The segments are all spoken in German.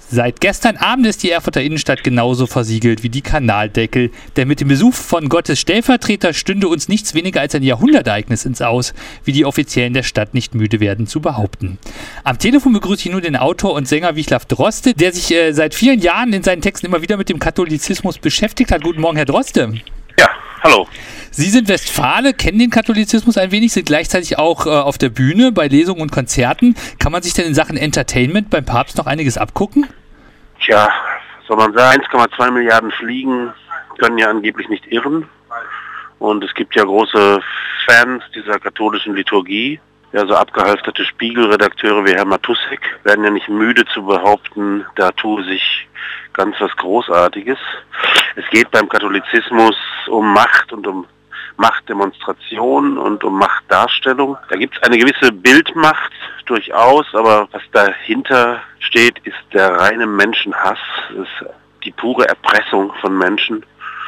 Seit gestern Abend ist die Erfurter Innenstadt genauso versiegelt wie die Kanaldeckel, denn mit dem Besuch von Gottes Stellvertreter stünde uns nichts weniger als ein Jahrhundertereignis ins Aus, wie die Offiziellen der Stadt nicht müde werden zu behaupten. Am Telefon begrüße ich nun den Autor und Sänger Wiglaf Droste, der sich seit vielen Jahren in seinen Texten immer wieder mit dem Katholizismus beschäftigt hat. Guten Morgen, Herr Droste. Ja, hallo. Sie sind Westfale, kennen den Katholizismus ein wenig, sind gleichzeitig auch auf der Bühne bei Lesungen und Konzerten. Kann man sich denn in Sachen Entertainment beim Papst noch einiges abgucken? Tja, soll man sagen, 1,2 Milliarden Fliegen können ja angeblich nicht irren. Und es gibt ja große Fans dieser katholischen Liturgie. Ja, so abgehalfterte Spiegelredakteure wie Herr Matussek werden ja nicht müde zu behaupten, da tue sich ganz was Großartiges. Es geht beim Katholizismus um Macht und um Machtdemonstration und um Machtdarstellung. Da gibt es eine gewisse Bildmacht durchaus, aber was dahinter steht, ist der reine Menschenhass, ist die pure Erpressung von Menschen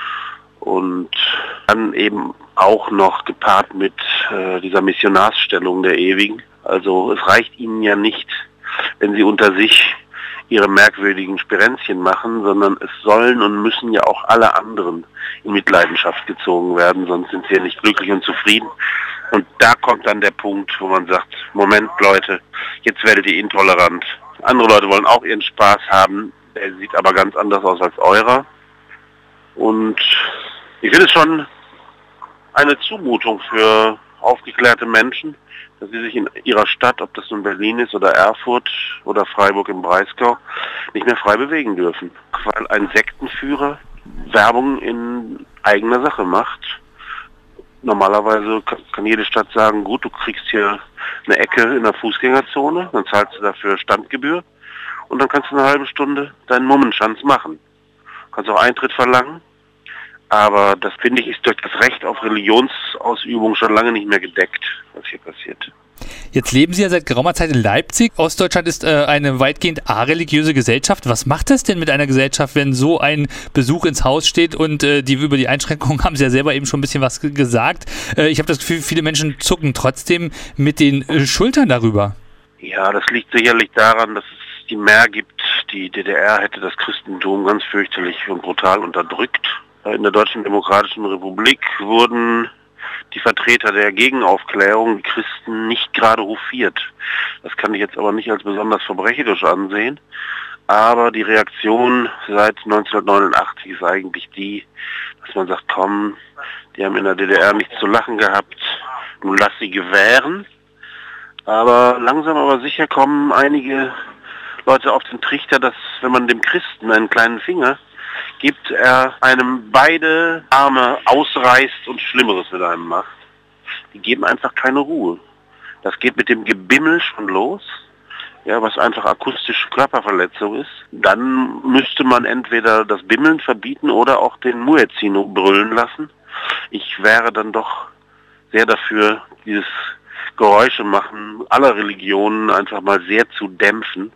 und dann eben auch noch gepaart mit dieser Missionarsstellung der Ewigen. Also es reicht ihnen ja nicht, wenn sie unter sich ihre merkwürdigen Spirenzchen machen, sondern es sollen und müssen ja auch alle anderen in Mitleidenschaft gezogen werden, sonst sind sie ja nicht glücklich und zufrieden. Und da kommt dann der Punkt, wo man sagt, Moment Leute, jetzt werdet ihr intolerant. Andere Leute wollen auch ihren Spaß haben, der sieht aber ganz anders aus als eurer. Und ich finde es schon eine Zumutung für aufgeklärte Menschen, dass sie sich in ihrer Stadt, ob das nun Berlin ist oder Erfurt oder Freiburg im Breisgau, nicht mehr frei bewegen dürfen. Weil ein Sektenführer Werbung in eigener Sache macht. Normalerweise kann jede Stadt sagen, gut, du kriegst hier eine Ecke in der Fußgängerzone, dann zahlst du dafür Standgebühr und dann kannst du eine halbe Stunde deinen Mummenschanz machen. Du kannst auch Eintritt verlangen. Aber das, finde ich, ist durch das Recht auf Religionsausübung schon lange nicht mehr gedeckt, was hier passiert. Jetzt leben Sie ja seit geraumer Zeit in Leipzig. Ostdeutschland ist eine weitgehend areligiöse Gesellschaft. Was macht das denn mit einer Gesellschaft, wenn so ein Besuch ins Haus steht? Und über die Einschränkungen haben Sie ja selber eben schon ein bisschen was gesagt. Ich habe das Gefühl, viele Menschen zucken trotzdem mit den Schultern darüber. Ja, das liegt sicherlich daran, dass es die Mehr gibt. Die DDR hätte das Christentum ganz fürchterlich und brutal unterdrückt. In der Deutschen Demokratischen Republik wurden die Vertreter der Gegenaufklärung, die Christen, nicht gerade hofiert. Das kann ich jetzt aber nicht als besonders verbrecherisch ansehen. Aber die Reaktion seit 1989 ist eigentlich die, dass man sagt, komm, die haben in der DDR nichts zu lachen gehabt, nun lass sie gewähren. Aber langsam aber sicher kommen einige Leute auf den Trichter, dass wenn man dem Christen einen kleinen Finger gibt, er einem beide Arme ausreißt und Schlimmeres mit einem macht. Die geben einfach keine Ruhe. Das geht mit dem Gebimmel schon los, ja, was einfach akustische Körperverletzung ist. Dann müsste man entweder das Bimmeln verbieten oder auch den Muezzino brüllen lassen. Ich wäre dann doch sehr dafür, dieses Geräuschemachen aller Religionen einfach mal sehr zu dämpfen.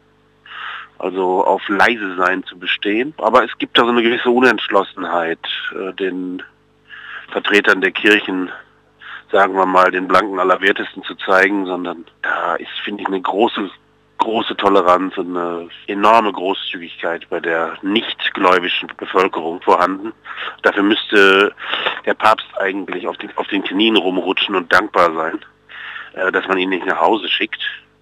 Also auf leise sein zu bestehen. Aber es gibt da so eine gewisse Unentschlossenheit, den Vertretern der Kirchen, sagen wir mal, den blanken Allerwertesten zu zeigen, sondern da ist, finde ich, eine große Toleranz und eine enorme Großzügigkeit bei der nichtgläubischen Bevölkerung vorhanden. Dafür müsste der Papst eigentlich auf den Knien rumrutschen und dankbar sein, dass man ihn nicht nach Hause schickt.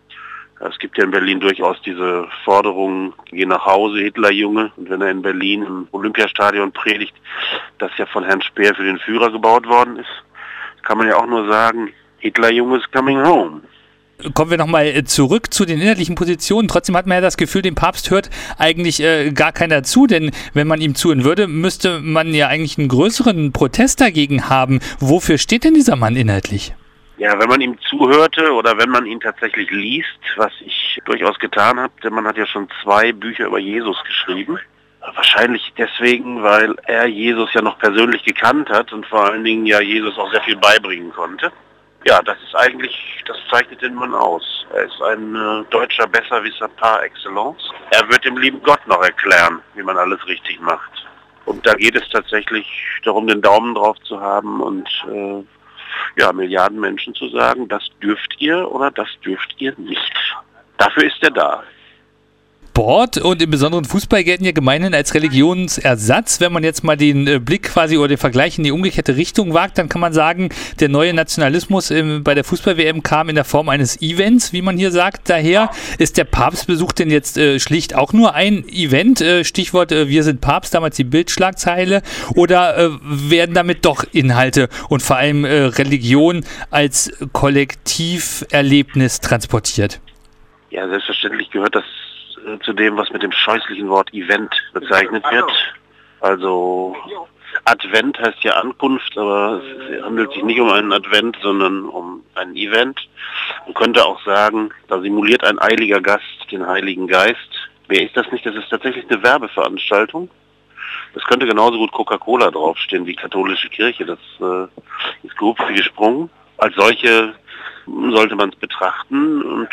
Es gibt ja in Berlin durchaus diese Forderung, geh nach Hause, Hitlerjunge. Und wenn er in Berlin im Olympiastadion predigt, das ja von Herrn Speer für den Führer gebaut worden ist, kann man ja auch nur sagen, Hitlerjunge is coming home. Kommen wir nochmal zurück zu den inhaltlichen Positionen. Trotzdem hat man ja das Gefühl, dem Papst hört eigentlich gar keiner zu, denn wenn man ihm zuhören würde, müsste man ja eigentlich einen größeren Protest dagegen haben. Wofür steht denn dieser Mann inhaltlich? Ja, wenn man ihm zuhörte oder wenn man ihn tatsächlich liest, was ich durchaus getan habe, denn man hat ja schon 2 Bücher über Jesus geschrieben. Wahrscheinlich deswegen, weil er Jesus ja noch persönlich gekannt hat und vor allen Dingen ja Jesus auch sehr viel beibringen konnte. Ja, das zeichnet den Mann aus. Er ist ein deutscher Besserwisser par excellence. Er wird dem lieben Gott noch erklären, wie man alles richtig macht. Und da geht es tatsächlich darum, den Daumen drauf zu haben und Milliarden Menschen zu sagen, das dürft ihr oder das dürft ihr nicht. Dafür ist er da. Sport und im besonderen Fußball gelten ja gemeinhin als Religionsersatz. Wenn man jetzt mal den Blick quasi oder den Vergleich in die umgekehrte Richtung wagt, dann kann man sagen, der neue Nationalismus bei der Fußball-WM kam in der Form eines Events, wie man hier sagt. Daher ist der Papstbesuch denn jetzt schlicht auch nur ein Event, Stichwort wir sind Papst, damals die Bildschlagzeile, oder werden damit doch Inhalte und vor allem Religion als Kollektiverlebnis transportiert? Ja, selbstverständlich gehört das zu dem, was mit dem scheußlichen Wort Event bezeichnet wird. Also Advent heißt ja Ankunft, aber es handelt sich nicht um einen Advent, sondern um ein Event. Man könnte auch sagen, da simuliert ein eiliger Gast den Heiligen Geist. Wer ist das nicht? Das ist tatsächlich eine Werbeveranstaltung. Das könnte genauso gut Coca-Cola draufstehen wie katholische Kirche. Das ist grob wie gesprungen. Als solche sollte man es betrachten und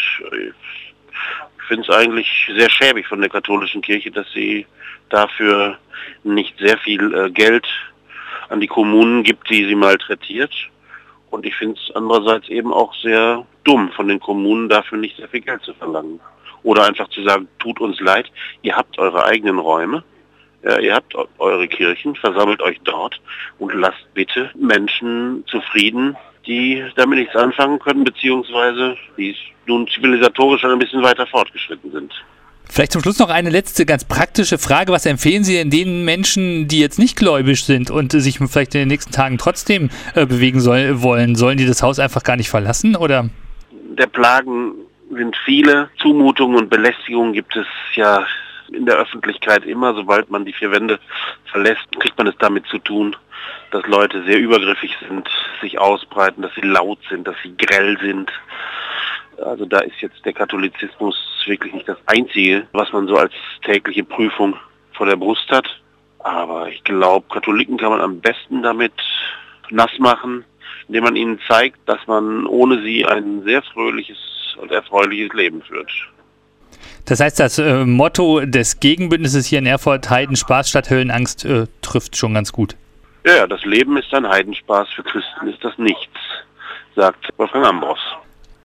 ich finde es eigentlich sehr schäbig von der katholischen Kirche, dass sie dafür nicht sehr viel Geld an die Kommunen gibt, die sie malträtiert. Und ich finde es andererseits eben auch sehr dumm von den Kommunen, dafür nicht sehr viel Geld zu verlangen. Oder einfach zu sagen, tut uns leid, ihr habt eure eigenen Räume, ihr habt eure Kirchen, versammelt euch dort und lasst bitte Menschen zufrieden, die damit nichts anfangen können, beziehungsweise die nun zivilisatorisch schon ein bisschen weiter fortgeschritten sind. Vielleicht zum Schluss noch eine letzte ganz praktische Frage. Was empfehlen Sie denn den Menschen, die jetzt nicht gläubig sind und sich vielleicht in den nächsten Tagen trotzdem bewegen wollen? Sollen die das Haus einfach gar nicht verlassen, oder? Der Plagen sind viele. Zumutungen und Belästigungen gibt es ja in der Öffentlichkeit immer. Sobald man die vier Wände verlässt, kriegt man es damit zu tun, dass Leute sehr übergriffig sind, sich ausbreiten, dass sie laut sind, dass sie grell sind. Also da ist jetzt der Katholizismus wirklich nicht das Einzige, was man so als tägliche Prüfung vor der Brust hat. Aber ich glaube, Katholiken kann man am besten damit nass machen, indem man ihnen zeigt, dass man ohne sie ein sehr fröhliches und erfreuliches Leben führt. Das heißt, das Motto des Gegenbündnisses hier in Erfurt, Heidenspaß statt Höllenangst, trifft schon ganz gut. Ja, das Leben ist ein Heidenspaß, für Christen ist das nichts, sagt Wolfgang Ambros.